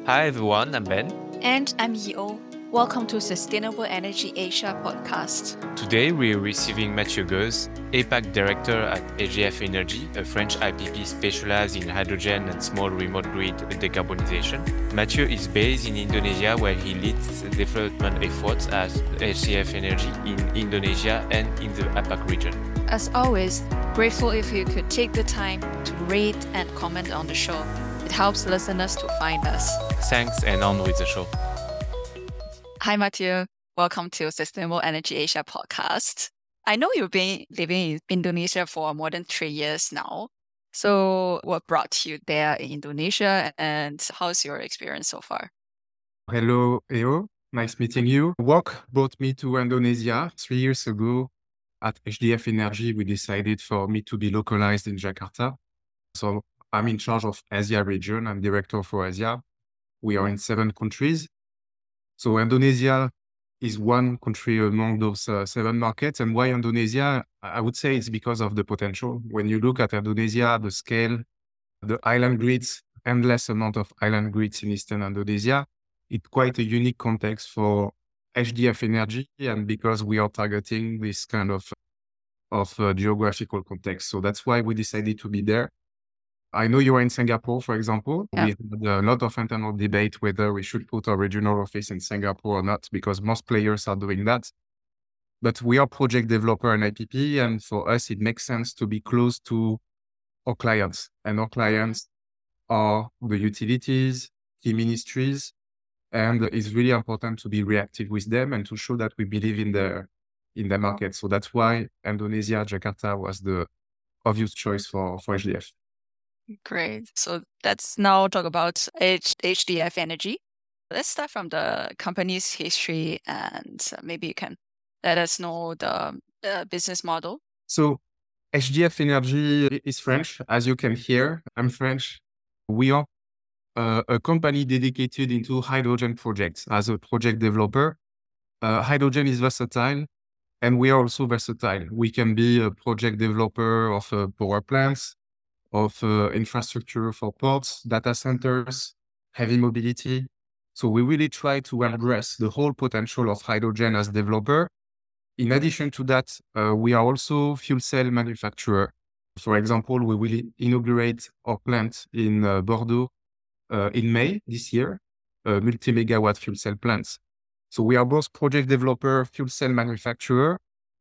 Hi everyone, I'm Ben. And I'm Yeo. Welcome to Sustainable Energy Asia podcast. Today we're receiving Mathieu Goes, APAC Director at SGF Energy, a French IPP specialized in hydrogen and small remote grid decarbonization. Mathieu is based in Indonesia where he leads the development efforts at SGF Energy in Indonesia and in the APAC region. As always, grateful if you could take the time to rate and comment on the show. It helps listeners to find us. Thanks, and on with the show. Hi, Mathieu. Welcome to Sustainable Energy Asia podcast. I know you've been living in Indonesia for more than 3 years now. So what brought you there in Indonesia and how's your experience so far? Hello, Eo. Nice meeting you. Work brought me to Indonesia 3 years ago. At HDF Energy, we decided for me to be localized in Jakarta. So I'm in charge of Asia region. I'm director for Asia. We are in 7 countries. So Indonesia is one country among those 7 markets. And why Indonesia? I would say it's because of the potential. When you look at Indonesia, the scale, the island grids, endless amount of island grids in Eastern Indonesia, it's quite a unique context for HDF Energy, and because we are targeting this kind of geographical context. So that's why we decided to be there. I know you are in Singapore, for example. Yeah. We had a lot of internal debate whether we should put our regional office in Singapore or not, because most players are doing that. But we are project developer and IPP, and for us, it makes sense to be close to our clients. And our clients are the utilities, key ministries, and it's really important to be reactive with them and to show that we believe in the market. So that's why Indonesia, Jakarta was the obvious choice for HDF. Great. So let's now talk about HDF Energy. Let's start from the company's history and maybe you can let us know the business model. So HDF Energy is French, as you can hear. I'm French. We are a company dedicated into hydrogen projects as a project developer. Hydrogen is versatile, and we are also versatile. We can be a project developer of power plants, of infrastructure for ports, data centers, heavy mobility. So we really try to address the whole potential of hydrogen as developer. In addition to that, we are also fuel cell manufacturer. For example, we will inaugurate our plant in Bordeaux in May this year, multi-megawatt fuel cell plants. So we are both project developer, fuel cell manufacturer.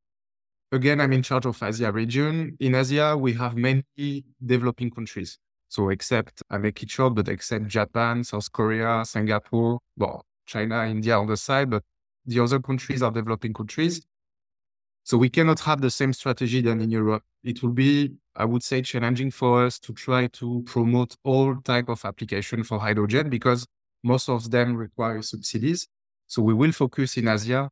Again, I'm in charge of Asia region. In Asia, we have many developing countries. So I make it short, but except Japan, South Korea, Singapore, well, China, India on the side, but the other countries are developing countries. So we cannot have the same strategy than in Europe. It will be, I would say, challenging for us to try to promote all type of application for hydrogen because most of them require subsidies. So we will focus in Asia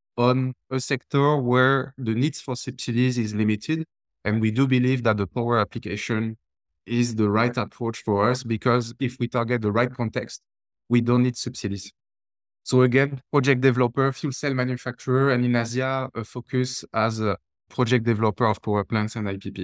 on a sector where the needs for subsidies is limited. And we do believe that the power application is the right approach for us because if we target the right context, we don't need subsidies. So again, project developer, fuel cell manufacturer, and in Asia, a focus as a project developer of power plants and IPP.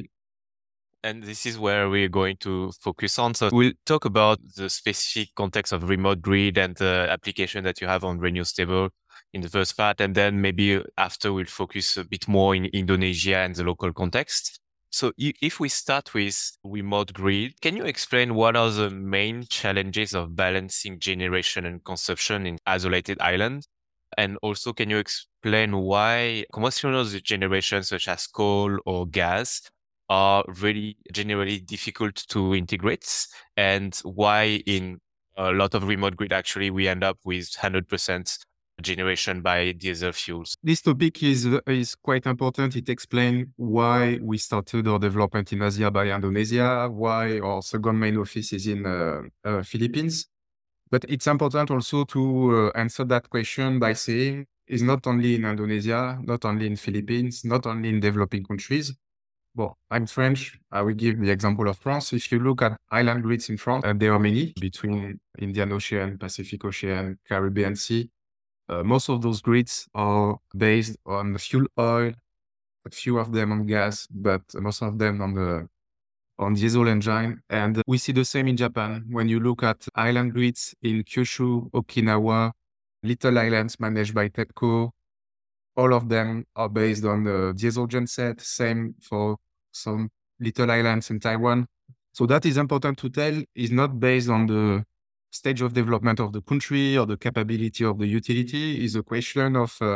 And this is where we're going to focus on. So we'll talk about the specific context of remote grid and the application that you have on Renewstable in the first part. And then maybe after we'll focus a bit more in Indonesia and the local context. So if we start with remote grid, can you explain what are the main challenges of balancing generation and consumption in isolated islands? And also, can you explain why conventional generation such as coal or gas are really generally difficult to integrate and why in a lot of remote grid, actually, we end up with 100% generation by diesel fuels? This topic is quite important. It explains why we started our development in Asia by Indonesia, why our second main office is in Philippines. But it's important also to answer that question by saying it's not only in Indonesia, not only in Philippines, not only in developing countries. Well, I'm French. I will give the example of France. If you look at island grids in France, there are many between Indian Ocean, Pacific Ocean, Caribbean Sea. Most of those grids are based on fuel oil, a few of them on gas, but most of them on the on diesel engine. And we see the same in Japan. When you look at island grids in Kyushu, Okinawa, little islands managed by TEPCO, all of them are based on the diesel genset. Same for some little islands in Taiwan. So that is important to tell, is not based on the stage of development of the country or the capability of the utility, is a question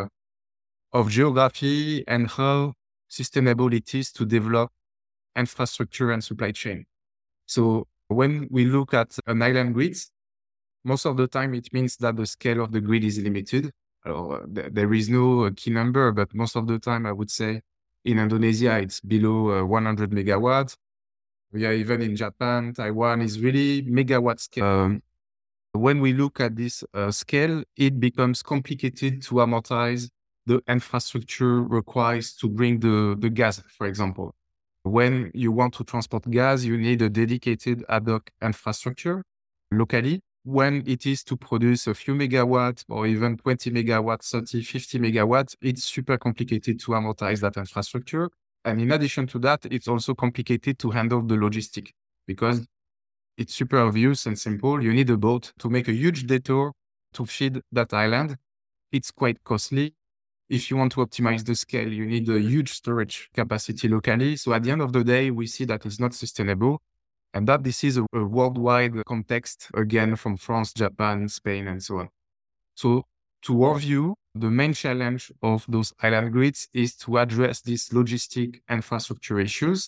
of geography and how sustainable it is to develop infrastructure and supply chain. So when we look at an island grid, most of the time it means that the scale of the grid is limited. There is no key number, but most of the time I would say in Indonesia it's below 100 megawatts. Yeah, even in Japan, Taiwan is really megawatt scale. When we look at this scale, it becomes complicated to amortize the infrastructure required to bring the gas, for example. When you want to transport gas, you need a dedicated ad hoc infrastructure locally. When it is to produce a few megawatts or even 20 megawatts, 30, 50 megawatts, it's super complicated to amortize that infrastructure. And in addition to that, it's also complicated to handle the logistic because it's super obvious and simple. You need a boat to make a huge detour to feed that island. It's quite costly. If you want to optimize the scale, you need a huge storage capacity locally. So at the end of the day, we see that it's not sustainable and that this is a worldwide context, again, from France, Japan, Spain, and so on. So to our view, the main challenge of those island grids is to address these logistic infrastructure issues.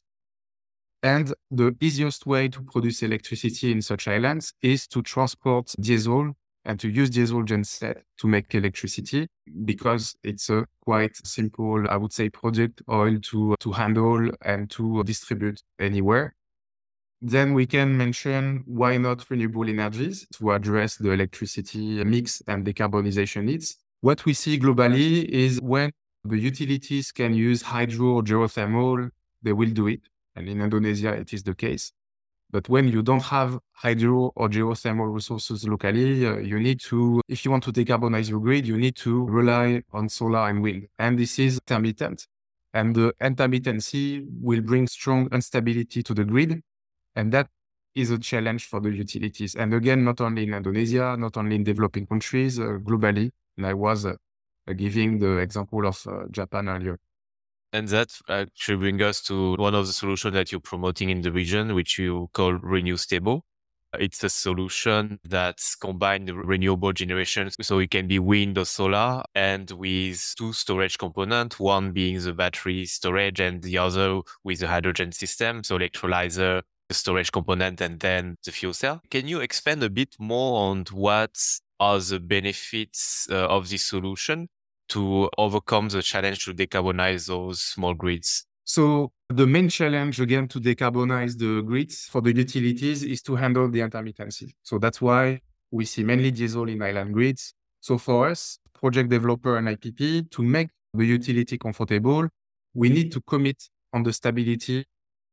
And the easiest way to produce electricity in such islands is to transport diesel and to use diesel genset to make electricity because it's a quite simple, I would say, product oil to handle and to distribute anywhere. Then we can mention why not renewable energies to address the electricity mix and decarbonization needs. What we see globally is when the utilities can use hydro or geothermal, they will do it. And in Indonesia, it is the case. But when you don't have hydro or geothermal resources locally, you need to, if you want to decarbonize your grid, you need to rely on solar and wind. And this is intermittent. And the intermittency will bring strong instability to the grid. And that is a challenge for the utilities. And again, not only in Indonesia, not only in developing countries, globally. And I was giving the example of Japan earlier. And that should bring us to one of the solutions that you're promoting in the region, which you call Renew Stable. It's a solution that's combined renewable generation. So it can be wind or solar and with two storage components, one being the battery storage and the other with the hydrogen system. So electrolyzer, the storage component, and then the fuel cell. Can you expand a bit more on what are the benefits of this solution to overcome the challenge to decarbonize those small grids? So the main challenge, again, to decarbonize the grids for the utilities is to handle the intermittency. So that's why we see mainly diesel in island grids. So for us, project developer and IPP, to make the utility comfortable, we need to commit on the stability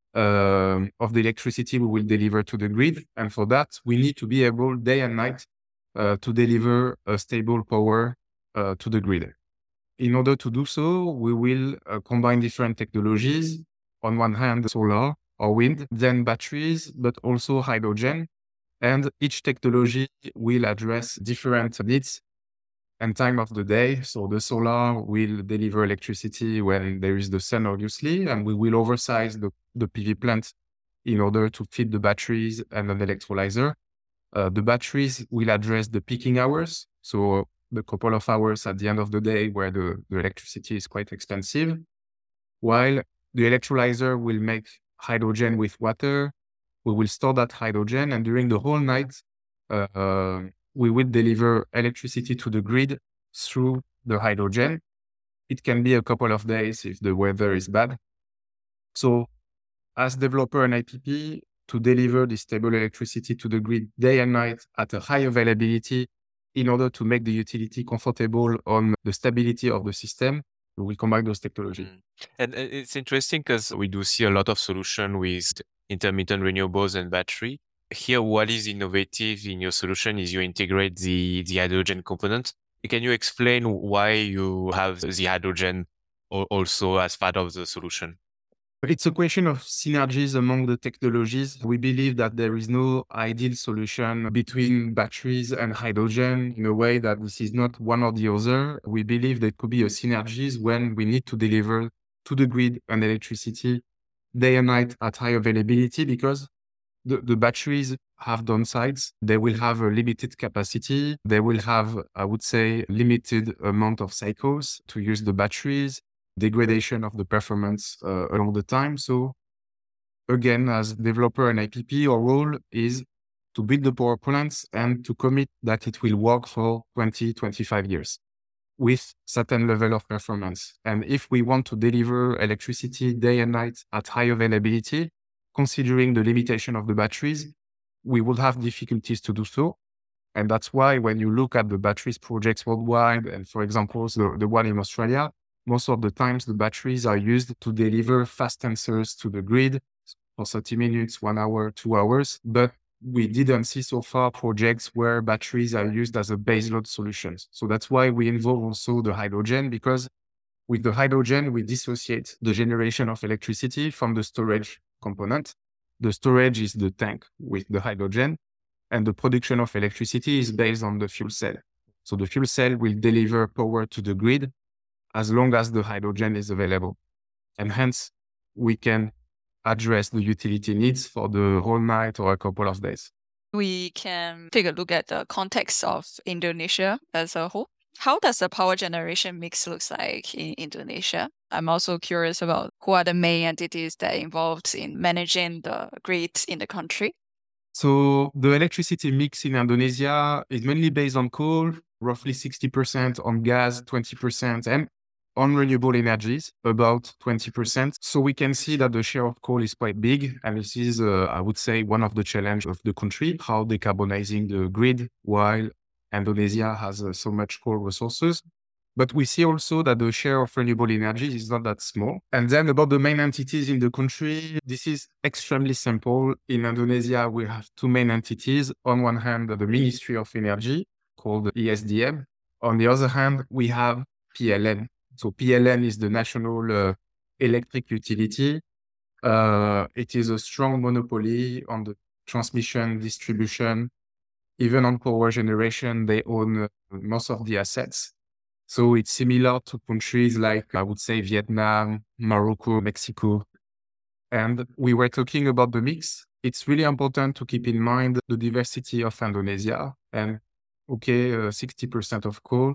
of the electricity we will deliver to the grid. And for that, we need to be able day and night to deliver a stable power to the grid. In order to do so, we will combine different technologies. On one hand, solar or wind, then batteries, but also hydrogen. And each technology will address different needs and time of the day. So the solar will deliver electricity when there is the sun, obviously, and we will oversize the PV plant in order to feed the batteries and an electrolyzer. The batteries will address the peaking hours. So the couple of hours at the end of the day where the electricity is quite expensive, while the electrolyzer will make hydrogen with water. We will store that hydrogen, and during the whole night, we will deliver electricity to the grid through the hydrogen. It can be a couple of days if the weather is bad. So as developer and IPP, to deliver this stable electricity to the grid day and night at a high availability in order to make the utility comfortable on the stability of the system, we will combine those technologies. And it's interesting because we do see a lot of solution with intermittent renewables and battery. Here, what is innovative in your solution is you integrate the hydrogen component. Can you explain why you have the hydrogen also as part of the solution? It's a question of synergies among the technologies. We believe that there is no ideal solution between batteries and hydrogen in a way that this is not one or the other. We believe there could be a synergies when we need to deliver to the grid an electricity day and night at high availability, because the batteries have downsides. They will have a limited capacity. They will have, I would say, limited amount of cycles to use the batteries, degradation of the performance along the time. So again, as developer and IPP, our role is to build the power plants and to commit that it will work for 20, 25 years with certain level of performance. And if we want to deliver electricity day and night at high availability, considering the limitation of the batteries, we will have difficulties to do so. And that's why when you look at the batteries projects worldwide, and for example, the one in Australia, most of the times the batteries are used to deliver fast answers to the grid for 30 minutes, 1 hour, 2 hours. But we didn't see so far projects where batteries are used as a baseload solution. So that's why we involve also the hydrogen, because with the hydrogen, we dissociate the generation of electricity from the storage component. The storage is the tank with the hydrogen, and the production of electricity is based on the fuel cell. So the fuel cell will deliver power to the grid as long as the hydrogen is available. And hence, we can address the utility needs for the whole night or a couple of days. We can take a look at the context of Indonesia as a whole. How does the power generation mix looks like in Indonesia? I'm also curious about who are the main entities that are involved in managing the grid in the country. So the electricity mix in Indonesia is mainly based on coal, roughly 60% on gas, 20%, and on renewable energies, about 20%. So we can see that the share of coal is quite big. And this is, I would say, one of the challenges of the country, how decarbonizing the grid while Indonesia has so much coal resources. But we see also that the share of renewable energy is not that small. And then about the main entities in the country, this is extremely simple. In Indonesia, we have two main entities. On one hand, the Ministry of Energy, called ESDM. On the other hand, we have PLN. So PLN is the national electric utility. It is a strong monopoly on the transmission, distribution, even on power generation. They own most of the assets. So it's similar to countries like, I would say, Vietnam, Morocco, Mexico. And we were talking about the mix. It's really important to keep in mind the diversity of Indonesia. And 60% of coal,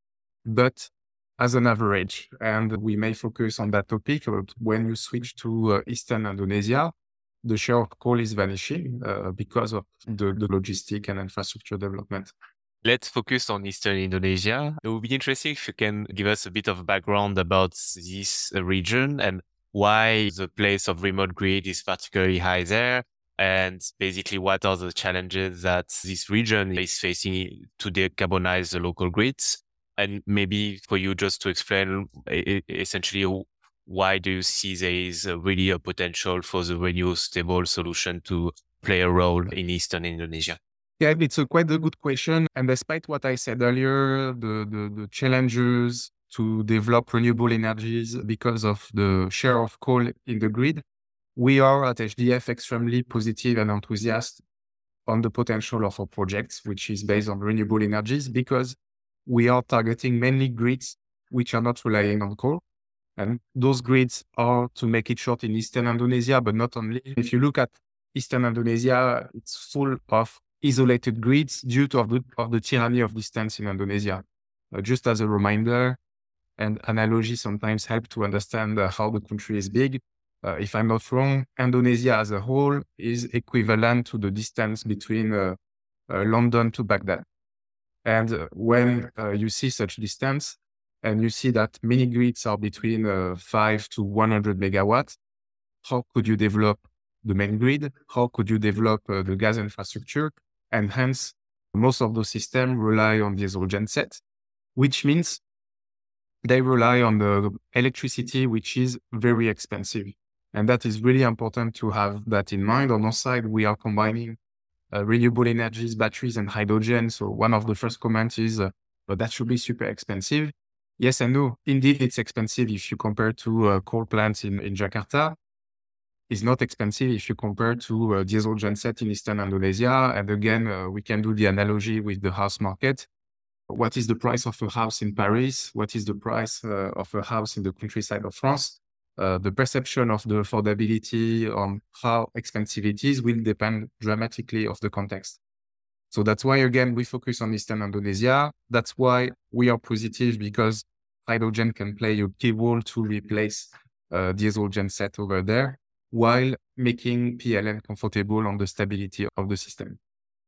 but as an average. And we may focus on that topic. But when you switch to Eastern Indonesia, the share of coal is vanishing because of the logistic and infrastructure development. Let's focus on Eastern Indonesia. It would be interesting if you can give us a bit of background about this region and why the place of remote grid is particularly high there, and basically what are the challenges that this region is facing to decarbonize the local grids. And maybe for you just to explain essentially why do you see there is really a potential for the renewable solution to play a role in Eastern Indonesia? Yeah, it's quite a good question. And despite what I said earlier, the challenges to develop renewable energies because of the share of coal in the grid, we are at HDF extremely positive and enthusiastic on the potential of our projects, which is based on renewable energies, because we are targeting mainly grids which are not relying on coal. And those grids are, to make it short, in Eastern Indonesia, but not only. If you look at Eastern Indonesia, it's full of isolated grids due to the tyranny of distance in Indonesia. Just as a reminder, and analogy sometimes help to understand how the country is big. If I'm not wrong, Indonesia as a whole is equivalent to the distance between London to Baghdad. And when you see such distance, and you see that many grids are between 5 to 100 megawatts, how could you develop the main grid? How could you develop the gas infrastructure? And hence, most of those systems rely on diesel genset, which means they rely on the electricity, which is very expensive. And that is really important to have that in mind. On our side, we are combining renewable energies, batteries, and hydrogen. So one of the first comments is, but that should be super expensive. Yes and no. Indeed, it's expensive if you compare to coal plants in Jakarta. is not expensive if you compare to diesel genset in Eastern Indonesia. And again, we can do the analogy with the house market. What is the price of a house in Paris? What is the price of a house in the countryside of France? The perception of the affordability on how expensive it is will depend dramatically of the context. So that's why, again, we focus on Eastern Indonesia. That's why we are positive, because hydrogen can play a key role to replace diesel genset over there, while making PLN comfortable on the stability of the system.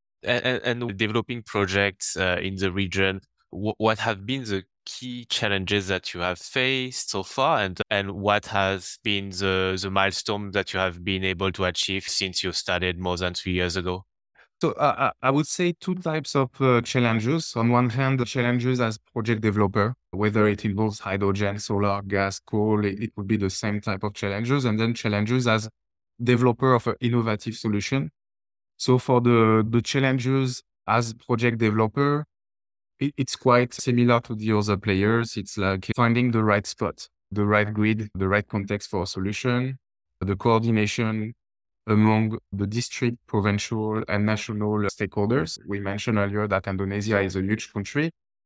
And developing projects in the region, what have been the key challenges that you have faced so far, and what has been the milestone that you have been able to achieve since you started more than 3 years ago? So I would say two types of challenges. On one hand, the challenges as project developer, whether it involves hydrogen, solar, gas, coal, it would be the same type of challenges. And then challenges as developer of an innovative solution. So for the challenges as project developer, it's quite similar to the other players. It's like finding the right spot, the right grid, the right context for a solution, the coordination among the district, provincial, and national stakeholders. We mentioned earlier that Indonesia is a huge country.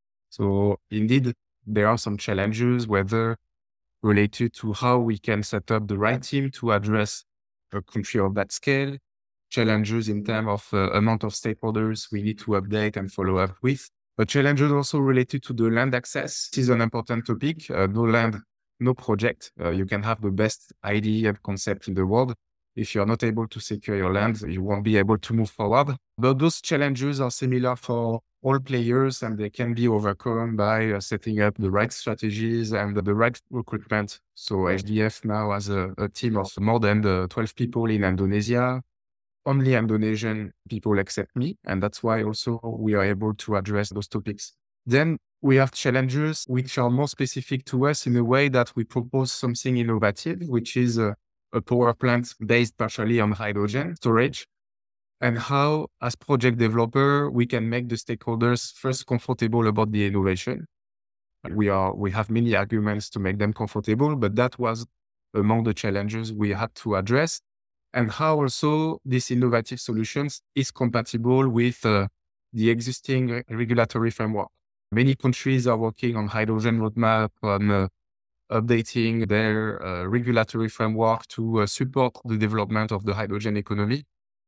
So indeed, there are some challenges, whether related to how we can set up the right team to address a country of that scale, challenges in terms of amount of stakeholders we need to update and follow up with, but challenges also related to the land access. This is an important topic. No land, no project. You can have the best idea and concept in the world. If you're not able to secure your land, you won't be able to move forward. But those challenges are similar for all players, and they can be overcome by setting up the right strategies and the right recruitment. So HDF now has a team of more than 12 people in Indonesia. Only Indonesian people accept me, and that's why also we are able to address those topics. Then we have challenges which are more specific to us in a way that we propose something innovative, which is a power plant based partially on hydrogen storage, and how, as project developer, we can make the stakeholders first comfortable about the innovation. We have many arguments to make them comfortable, but that was among the challenges we had to address. And how also this innovative solutions is compatible with the existing regulatory framework. Many countries are working on hydrogen roadmap, on updating their regulatory framework to support the development of the hydrogen economy.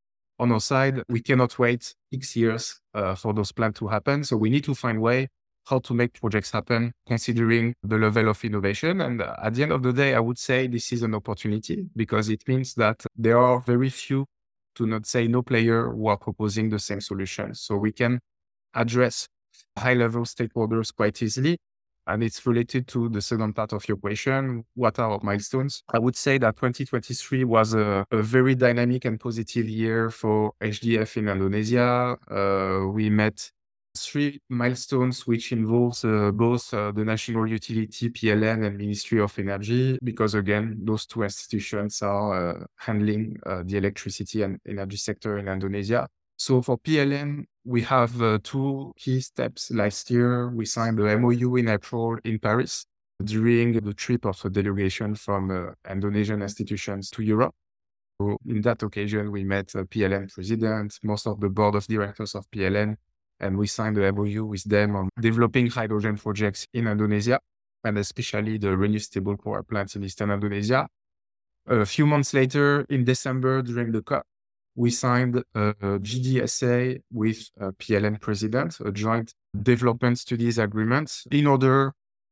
On our side, we cannot wait X years for those plans to happen. So we need to find a way how to make projects happen, considering the level of innovation. And at the end of the day, I would say this is an opportunity, because it means that there are very few, to not say no player, who are proposing the same solution. So we can address high-level stakeholders quite easily. And it's related to the second part of your question. What are our milestones? I would say that 2023 was a very dynamic and positive year for HDF in Indonesia. We met 3 milestones, which involves both the national utility, PLN, and Ministry of Energy, because again, those 2 institutions are handling the electricity and energy sector in Indonesia. So for PLN, we have 2 key steps. Last year, we signed the MOU in April in Paris during the trip of a delegation from Indonesian institutions to Europe. So in that occasion, we met PLN president, most of the board of directors of PLN, and we signed the MOU with them on developing hydrogen projects in Indonesia, and especially the renewable power plants in Eastern Indonesia. A few months later, in December, during the COP, we signed a GDSA with PLN president, a joint development studies agreement, in order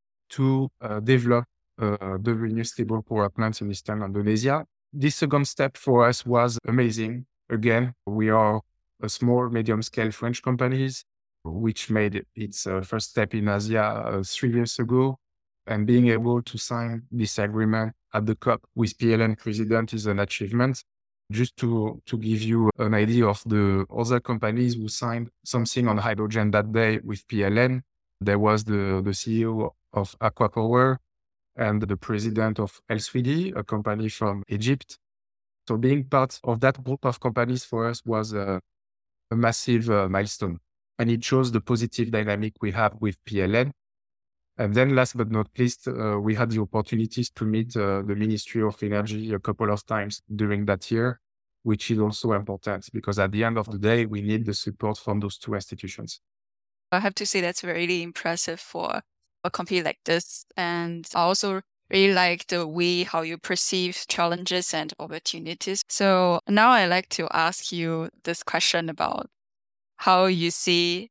to develop the renewable power plants in Eastern Indonesia. This second step for us was amazing. Again, we are a small, medium-scale French companies, which made its first step in Asia 3 years ago. And being able to sign this agreement at the COP with PLN president is an achievement. Just to give you an idea of the other companies who signed something on hydrogen that day with PLN, there was the CEO of Aqua Power and the president of El-Swidi, a company from Egypt. So being part of that group of companies for us was a massive milestone. And it shows the positive dynamic we have with PLN. And then last but not least, we had the opportunities to meet the Ministry of Energy a couple of times during that year, which is also important because at the end of the day, we need the support from those two institutions. I have to say that's really impressive for a company like this. And I also really like the way how you perceive challenges and opportunities. So now I'd like to ask you this question about how you see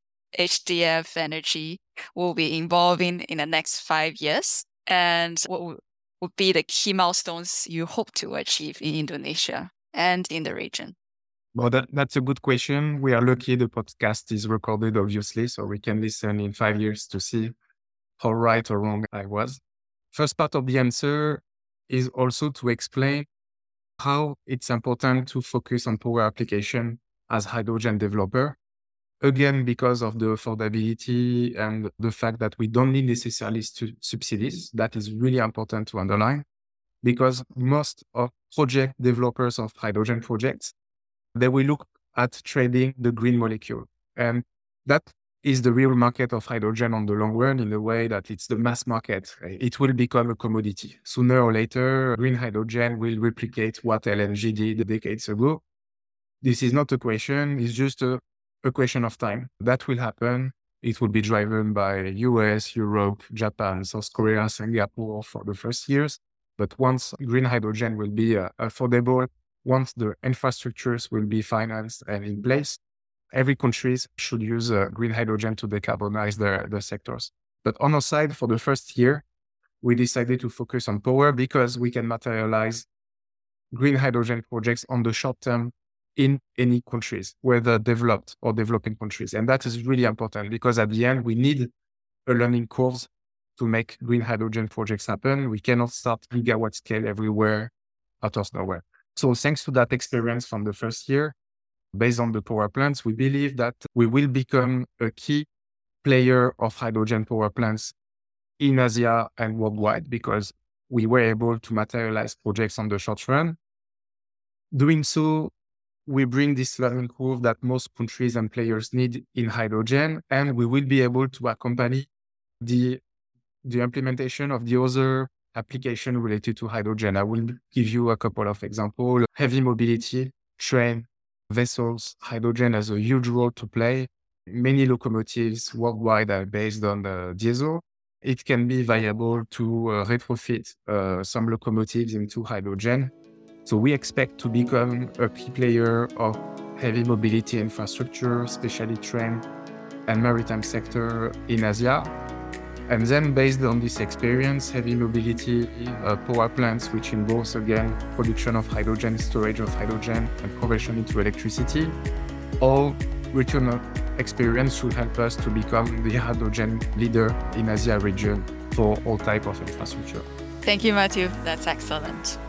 HDF Energy will be evolving in the next 5 years, and what would be the key milestones you hope to achieve in Indonesia and in the region? Well, that's a good question. We are lucky the podcast is recorded, obviously, so we can listen in 5 years to see how right or wrong I was. First part of the answer is also to explain how it's important to focus on power application as hydrogen developer. Again, because of the affordability and the fact that we don't need necessarily subsidies. That is really important to underline because most of project developers of hydrogen projects, they will look at trading the green molecule. And that is the real market of hydrogen on the long run in a way that it's the mass market. It will become a commodity. Sooner or later, green hydrogen will replicate what LNG did decades ago. This is not a question, it's just a question of time. That will happen. It will be driven by US, Europe, Japan, South Korea, Singapore for the first years. But once green hydrogen will be affordable, once the infrastructures will be financed and in place, every country should use green hydrogen to decarbonize their sectors. But on our side, for the first year, we decided to focus on power because we can materialize green hydrogen projects on the short term in any countries, whether developed or developing countries. And that is really important because at the end, we need a learning curve to make green hydrogen projects happen. We cannot start gigawatt scale everywhere out of nowhere. So thanks to that experience from the first year, based on the power plants, we believe that we will become a key player of hydrogen power plants in Asia and worldwide because we were able to materialize projects on the short run. Doing so, we bring this learning curve that most countries and players need in hydrogen, and we will be able to accompany the implementation of the other application related to hydrogen. I will give you a couple of examples. Heavy mobility, train, vessels, hydrogen has a huge role to play. Many locomotives worldwide are based on diesel. It can be viable to retrofit some locomotives into hydrogen. So we expect to become a key player of heavy mobility infrastructure, especially train and maritime sector in Asia. And then based on this experience, heavy mobility power plants, which involves again, production of hydrogen, storage of hydrogen and conversion into electricity, all return of experience should help us to become the hydrogen leader in Asia region for all type of infrastructure. Thank you, Matthew. That's excellent.